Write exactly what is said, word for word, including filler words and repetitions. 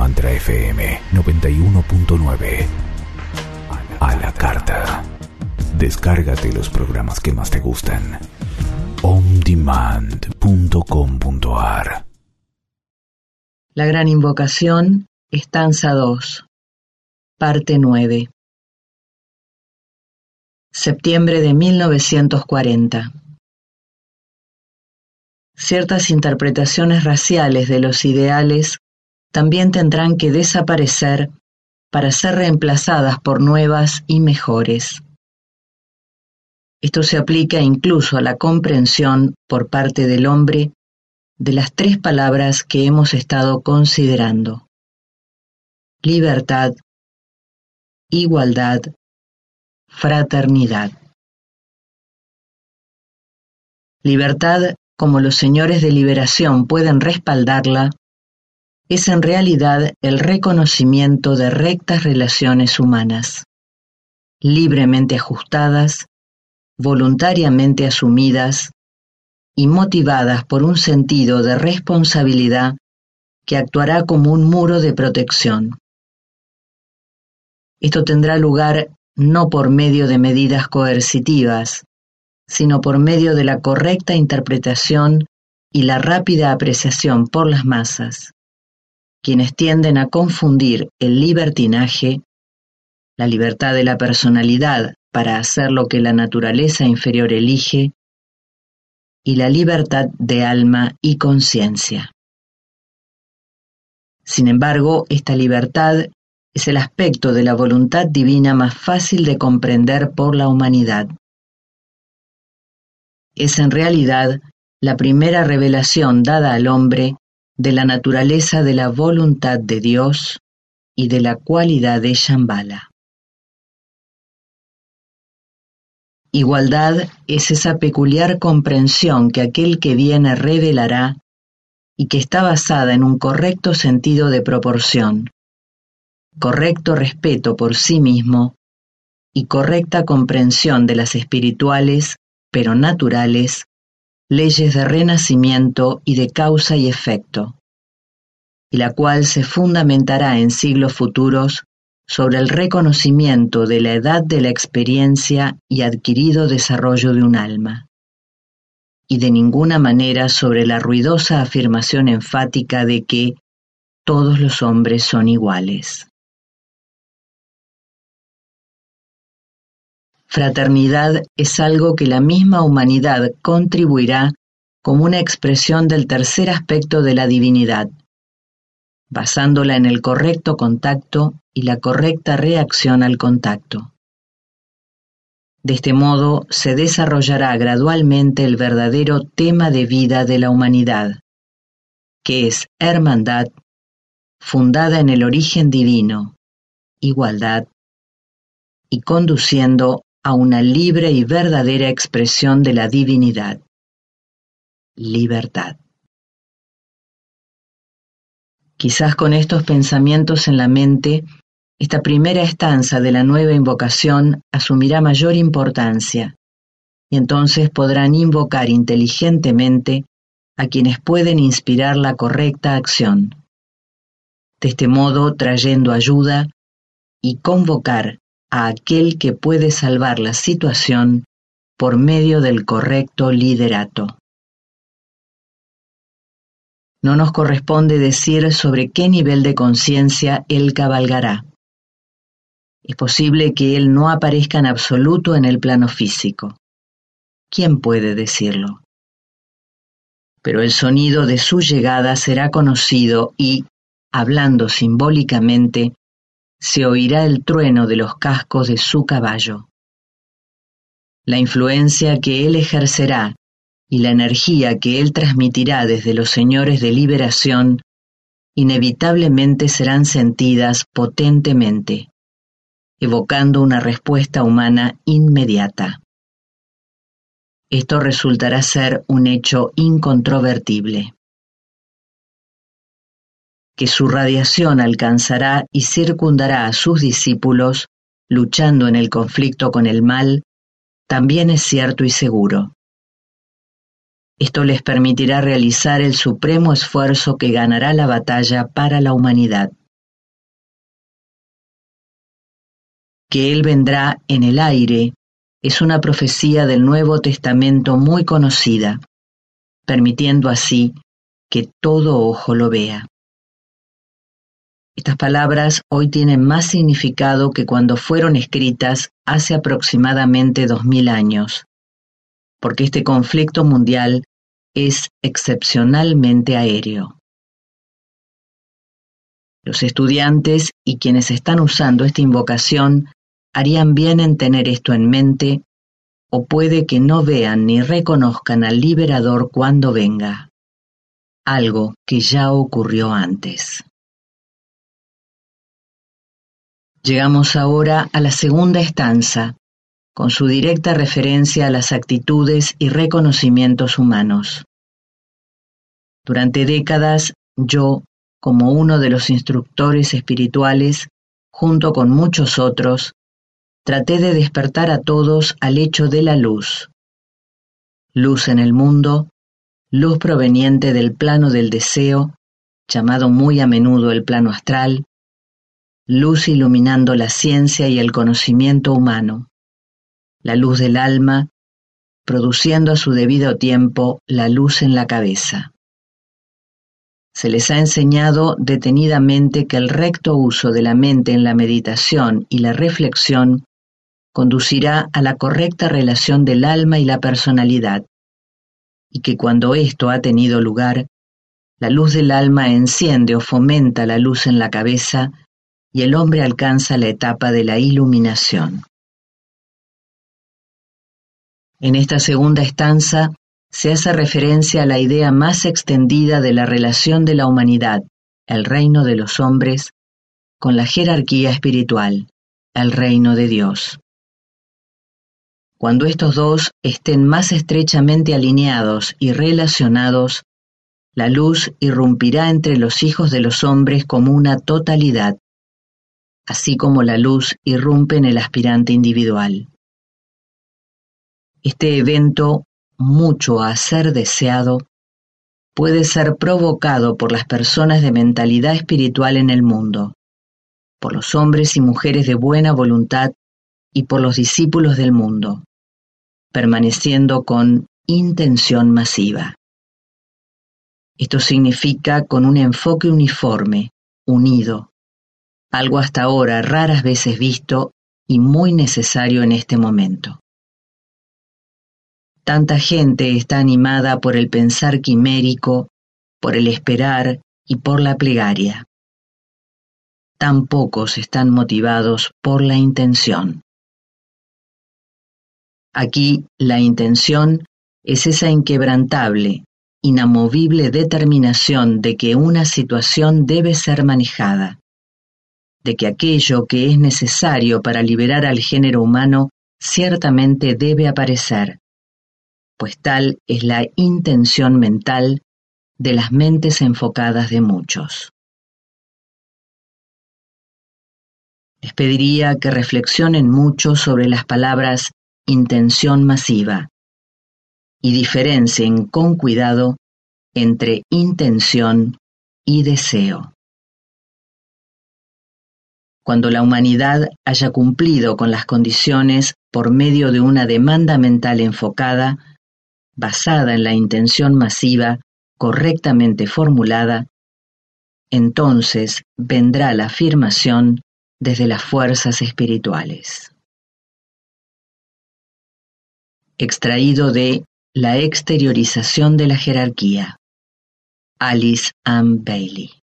Mantra F M noventa y uno punto nueve. A la carta. Descárgate los programas que más te gustan. on demand punto com punto a r. La gran invocación, estanza dos, parte nueve. Septiembre de mil novecientos cuarenta. Ciertas interpretaciones raciales de los ideales también tendrán que desaparecer para ser reemplazadas por nuevas y mejores. Esto se aplica incluso a la comprensión por parte del hombre de las tres palabras que hemos estado considerando: libertad, igualdad, fraternidad. Libertad, como los señores de liberación pueden respaldarla, es en realidad el reconocimiento de rectas relaciones humanas, libremente ajustadas, voluntariamente asumidas y motivadas por un sentido de responsabilidad que actuará como un muro de protección. Esto tendrá lugar no por medio de medidas coercitivas, sino por medio de la correcta interpretación y la rápida apreciación por las masas, quienes tienden a confundir el libertinaje, la libertad de la personalidad para hacer lo que la naturaleza inferior elige, y la libertad de alma y conciencia. Sin embargo, esta libertad es el aspecto de la voluntad divina más fácil de comprender por la humanidad. Es en realidad la primera revelación dada al hombre de la naturaleza de la voluntad de Dios y de la cualidad de Shambhala. Igualdad es esa peculiar comprensión que aquel que viene revelará y que está basada en un correcto sentido de proporción, correcto respeto por sí mismo y correcta comprensión de las espirituales, pero naturales, leyes de renacimiento y de causa y efecto, y la cual se fundamentará en siglos futuros sobre el reconocimiento de la edad de la experiencia y adquirido desarrollo de un alma, y de ninguna manera sobre la ruidosa afirmación enfática de que todos los hombres son iguales. Fraternidad es algo que la misma humanidad contribuirá como una expresión del tercer aspecto de la divinidad, basándola en el correcto contacto y la correcta reacción al contacto. De este modo se desarrollará gradualmente el verdadero tema de vida de la humanidad, que es hermandad, fundada en el origen divino, igualdad, y conduciendo a una libre y verdadera expresión de la divinidad, libertad. Quizás con estos pensamientos en la mente, esta primera estanza de la nueva invocación asumirá mayor importancia, y entonces podrán invocar inteligentemente a quienes pueden inspirar la correcta acción, de este modo trayendo ayuda y convocar a aquel que puede salvar la situación por medio del correcto liderato. No nos corresponde decir sobre qué nivel de conciencia él cabalgará. Es posible que él no aparezca en absoluto en el plano físico. ¿Quién puede decirlo? Pero el sonido de su llegada será conocido y, hablando simbólicamente, se oirá el trueno de los cascos de su caballo. La influencia que él ejercerá y la energía que él transmitirá desde los señores de liberación inevitablemente serán sentidas potentemente, evocando una respuesta humana inmediata. Esto resultará ser un hecho incontrovertible. Que su radiación alcanzará y circundará a sus discípulos, luchando en el conflicto con el mal, también es cierto y seguro. Esto les permitirá realizar el supremo esfuerzo que ganará la batalla para la humanidad. que Él vendrá en el aire es una profecía del Nuevo Testamento muy conocida, permitiendo así que todo ojo lo vea. Estas palabras hoy tienen más significado que cuando fueron escritas hace aproximadamente dos mil años, porque este conflicto mundial es excepcionalmente aéreo. Los estudiantes y quienes están usando esta invocación harían bien en tener esto en mente, o puede que no vean ni reconozcan al liberador cuando venga, algo que ya ocurrió antes. Llegamos ahora a la segunda estanza, con su directa referencia a las actitudes y reconocimientos humanos. Durante décadas, yo, como uno de los instructores espirituales, junto con muchos otros, traté de despertar a todos al hecho de la luz. Luz en el mundo, luz proveniente del plano del deseo, llamado muy a menudo el plano astral, luz iluminando la ciencia y el conocimiento humano, la luz del alma, produciendo a su debido tiempo la luz en la cabeza. Se les ha enseñado detenidamente que el recto uso de la mente en la meditación y la reflexión conducirá a la correcta relación del alma y la personalidad, y que cuando esto ha tenido lugar, la luz del alma enciende o fomenta la luz en la cabeza y el hombre alcanza la etapa de la iluminación. En esta segunda estanza se hace referencia a la idea más extendida de la relación de la humanidad, el reino de los hombres, con la jerarquía espiritual, el reino de Dios. Cuando estos dos estén más estrechamente alineados y relacionados, la luz irrumpirá entre los hijos de los hombres como una totalidad, así como la luz irrumpe en el aspirante individual. Este evento, mucho a ser deseado, puede ser provocado por las personas de mentalidad espiritual en el mundo, por los hombres y mujeres de buena voluntad y por los discípulos del mundo, permaneciendo con intención masiva. Esto significa con un enfoque uniforme, unido, algo hasta ahora raras veces visto y muy necesario en este momento. Tanta gente está animada por el pensar quimérico, por el esperar y por la plegaria. Tan pocos están motivados por la intención. Aquí la intención es esa inquebrantable, inamovible determinación de que una situación debe ser manejada, de que aquello que es necesario para liberar al género humano ciertamente debe aparecer, pues tal es la intención mental de las mentes enfocadas de muchos. Les pediría que reflexionen mucho sobre las palabras intención masiva y diferencien con cuidado entre intención y deseo. Cuando la humanidad haya cumplido con las condiciones por medio de una demanda mental enfocada, basada en la intención masiva correctamente formulada, entonces vendrá la afirmación desde las fuerzas espirituales. Extraído de La exteriorización de la jerarquía, Alice Ann Bailey.